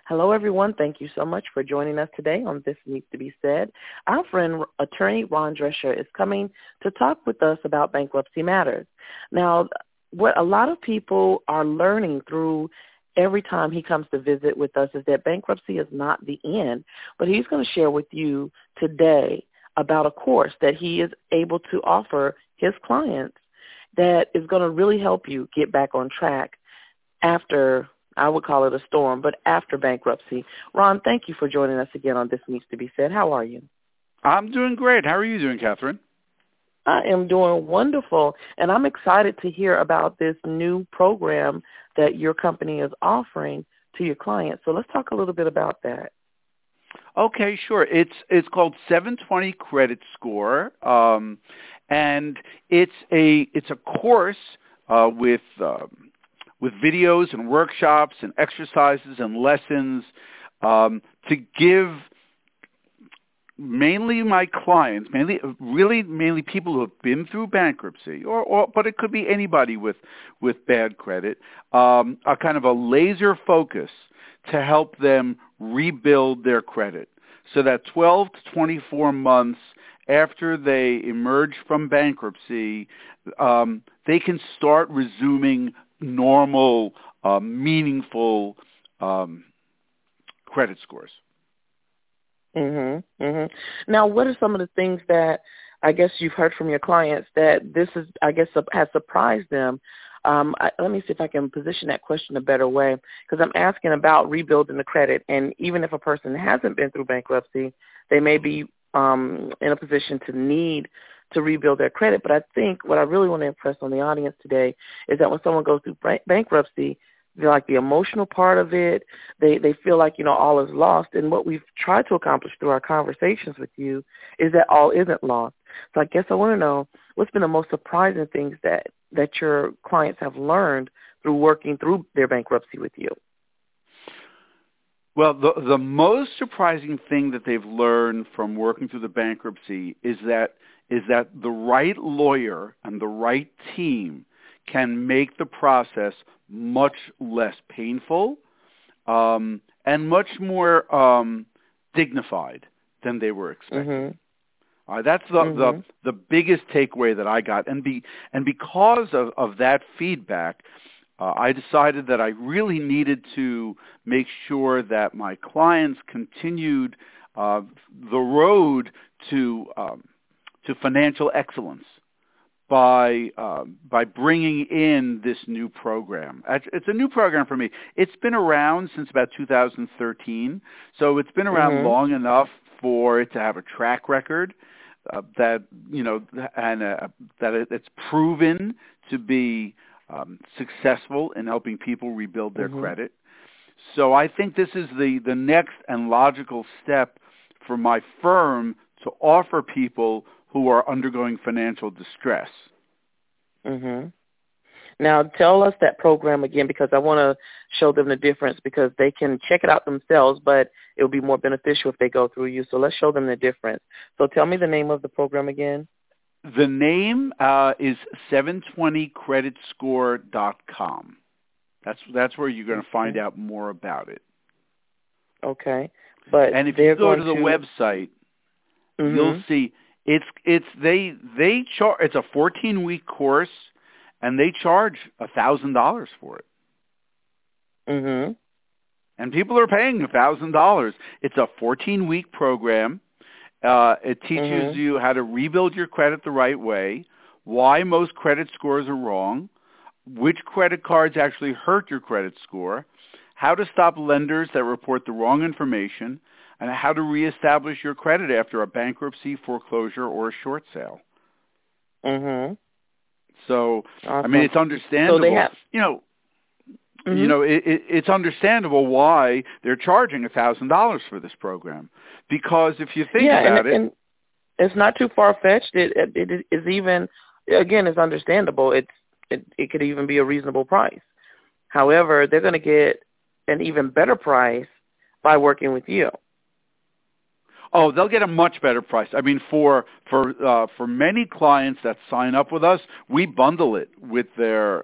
Hello, everyone. Thank you so much for joining us today on This Needs to Be Said. Our friend, attorney Ron Drescher, is coming to talk with us about bankruptcy matters. Now, what a lot of people are learning through every time he comes to visit with us is that bankruptcy is not the end, but he's going to share with you today about a course that he is able to offer his clients that is going to really help you get back on track after, I would call it a storm, but after bankruptcy. Ron, thank you for joining us again on This Needs to Be Said. How are you? I'm doing great. How are you doing, Catherine? I am doing wonderful, and I'm excited to hear about this new program that your company is offering to your clients. So let's talk a little bit about that. Okay, sure. It's called 720 Credit Score, and it's a course with videos and workshops and exercises and lessons to give mainly my clients, mainly people who have been through bankruptcy, but it could be anybody with bad credit, a kind of a laser focus to help them rebuild their credit, so that 12 to 24 months after they emerge from bankruptcy, they can start resuming normal, meaningful credit scores. Now, what are some of the things that I guess you've heard from your clients that this is, I guess, has surprised them? Let me see if I can position that question a better way, because I'm asking about rebuilding the credit. And even if a person hasn't been through bankruptcy, they may be in a position to need to rebuild their credit. But I think what I really want to impress on the audience today is that when someone goes through bankruptcy, they're like the emotional part of it. They feel like, all is lost. And what we've tried to accomplish through our conversations with you is that all isn't lost. So I guess I want to know what's been the most surprising things that your clients have learned through working through their bankruptcy with you. Well, the most surprising thing that they've learned from working through the bankruptcy is that the right lawyer and the right team can make the process much less painful and much more dignified than they were expecting. That's the biggest takeaway that I got, and because of that feedback, I decided that I really needed to make sure that my clients continued the road to financial excellence by bringing in this new program. It's a new program for me. It's been around since about 2013, so it's been around long enough for it to have a track record that it's proven to be successful in helping people rebuild their credit. So I think this is the next and logical step for my firm to offer people who are undergoing financial distress. Now, tell us that program again, because I want to show them the difference, because they can check it out themselves, but it will be more beneficial if they go through you. So let's show them the difference. So tell me the name of the program again. The name is 720creditscore.com. That's where you're going to find out more about it. Okay. And if you go to the website, you'll see it's a 14-week course, and they charge $1,000 for it. And people are paying $1,000. It's a 14-week program. It teaches you how to rebuild your credit the right way, why most credit scores are wrong, which credit cards actually hurt your credit score, how to stop lenders that report the wrong information, and how to reestablish your credit after a bankruptcy, foreclosure, or a short sale. So, awesome. I mean, it's understandable. So it's understandable why they're charging $1,000 for this program, because if you think about it, and it's not too far-fetched. It is even, again, it's understandable. It could even be a reasonable price. However, they're going to get an even better price by working with you. Oh, they'll get a much better price. I mean, for many clients that sign up with us, we bundle it with their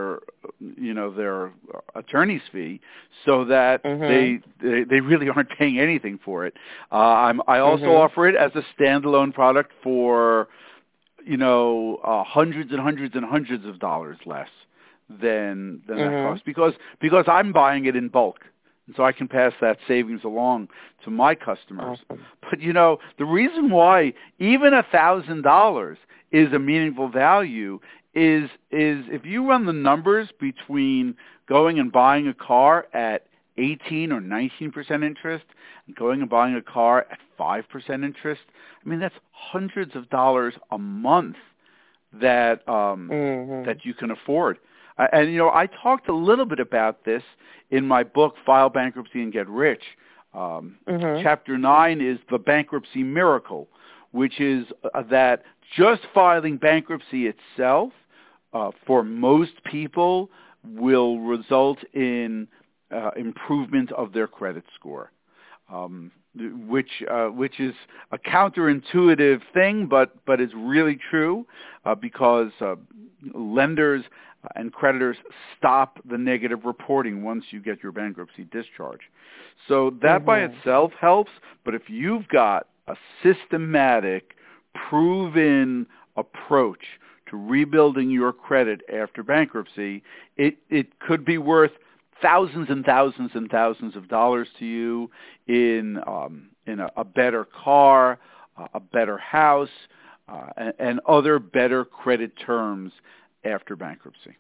attorney's fee, so that they really aren't paying anything for it. I also offer it as a standalone product for hundreds and hundreds and hundreds of dollars less than that cost, because I'm buying it in bulk. And so I can pass that savings along to my customers. Awesome. But, the reason why even $1,000 is a meaningful value is if you run the numbers between going and buying a car at 18 or 19% interest and going and buying a car at 5% interest, I mean, that's hundreds of dollars a month that that you can afford. And, I talked a little bit about this in my book, File Bankruptcy and Get Rich. Chapter 9 is The Bankruptcy Miracle, which is that just filing bankruptcy itself for most people will result in improvement of their credit score, which is a counterintuitive thing, but is really true because lenders and creditors stop the negative reporting once you get your bankruptcy discharge. So that by itself helps, but if you've got a systematic, proven approach to rebuilding your credit after bankruptcy, it could be worth thousands and thousands and thousands of dollars to you in a better car, a better house, and other better credit terms after bankruptcy.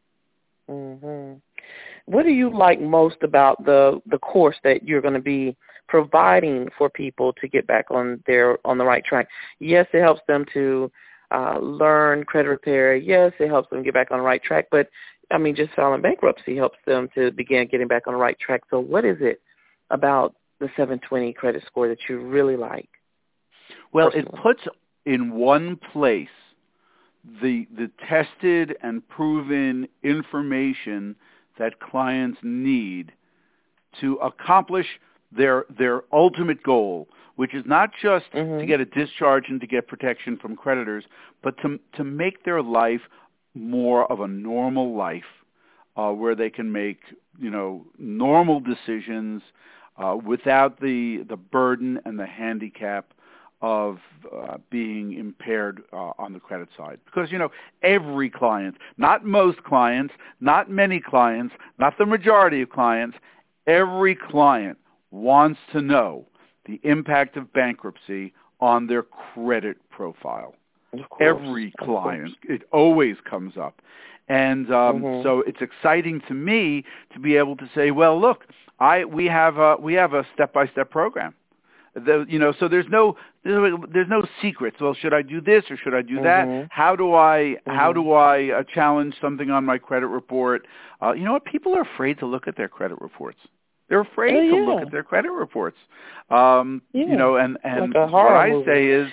What do you like most about the course that you're going to be providing for people to get back on the right track? Yes, it helps them to learn credit repair. Yes, it helps them get back on the right track. But I mean, just filing bankruptcy helps them to begin getting back on the right track. So what is it about the 720 credit score that you really like? Well, personally? It puts in one place the tested and proven information that clients need to accomplish their ultimate goal, which is not just to get a discharge and to get protection from creditors, but to make their life more of a normal life where they can make normal decisions without the burden and the handicap of being impaired on the credit side. Because, every client, not most clients, not many clients, not the majority of clients, every client wants to know the impact of bankruptcy on their credit profile. Every client, it always comes up. And so it's exciting to me to be able to say, well, look, we have a step-by-step program. So there's no secrets. Well, should I do this or should I do that? How do I challenge something on my credit report? You know what? People are afraid to look at their credit reports. They're afraid to look at their credit reports. And like what I say is,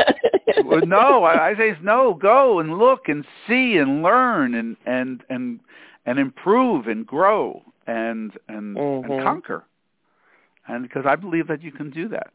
I say is no, go and look and see and learn and improve and grow and conquer. And because I believe that you can do that.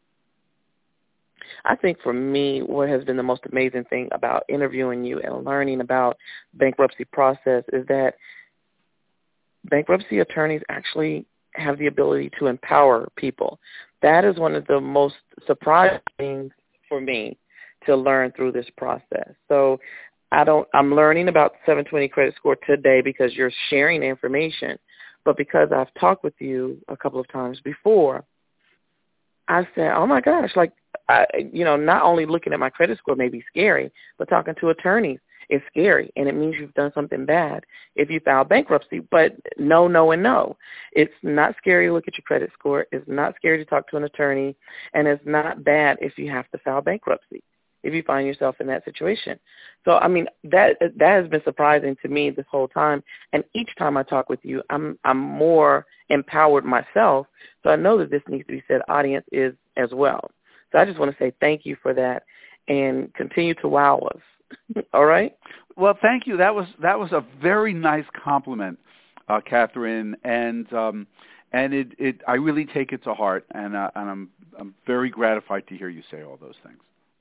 I think for me, what has been the most amazing thing about interviewing you and learning about bankruptcy process is that bankruptcy attorneys actually have the ability to empower people. That is one of the most surprising things for me to learn through this process. So I'm learning about 720 credit score today because you're sharing information. But because I've talked with you a couple of times before, I said, oh, my gosh, not only looking at my credit score may be scary, but talking to attorneys is scary, and it means you've done something bad if you file bankruptcy. But no, no, and no. It's not scary to look at your credit score. It's not scary to talk to an attorney, and it's not bad if you have to file bankruptcy, if you find yourself in that situation. So, I mean, that has been surprising to me this whole time. And each time I talk with you, I'm more empowered myself. So I know that this needs to be said, audience is as well. So I just want to say thank you for that and continue to wow us. All right? Well, thank you. That was a very nice compliment, Catherine, and I really take it to heart, and I'm very gratified to hear you say all those things.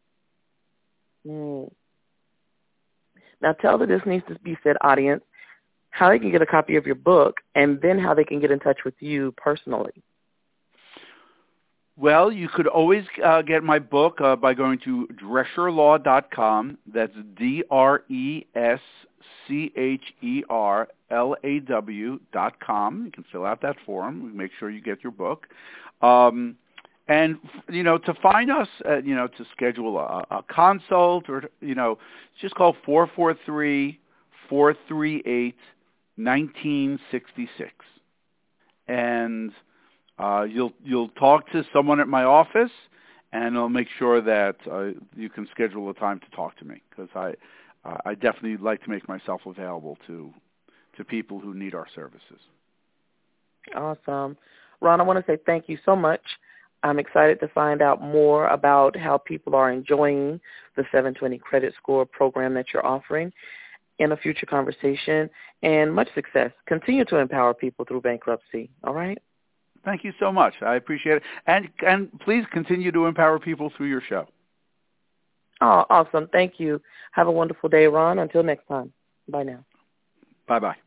Mm. Now tell the This Needs to Be Said audience how they can get a copy of your book and then how they can get in touch with you personally. Well, you could always get my book by going to DrescherLaw.com. That's DrescherLaw.com. You can fill out that form. Make sure you get your book. And, to find us, to schedule a consult or, just call 443-438-1966. And you'll talk to someone at my office, and I'll make sure that you can schedule a time to talk to me, because I definitely like to make myself available to people who need our services. Awesome. Ron, I want to say thank you so much. I'm excited to find out more about how people are enjoying the 720 credit score program that you're offering in a future conversation, and much success. Continue to empower people through bankruptcy, all right? Thank you so much. I appreciate it. And please continue to empower people through your show. Oh, awesome. Thank you. Have a wonderful day, Ron. Until next time. Bye now. Bye-bye.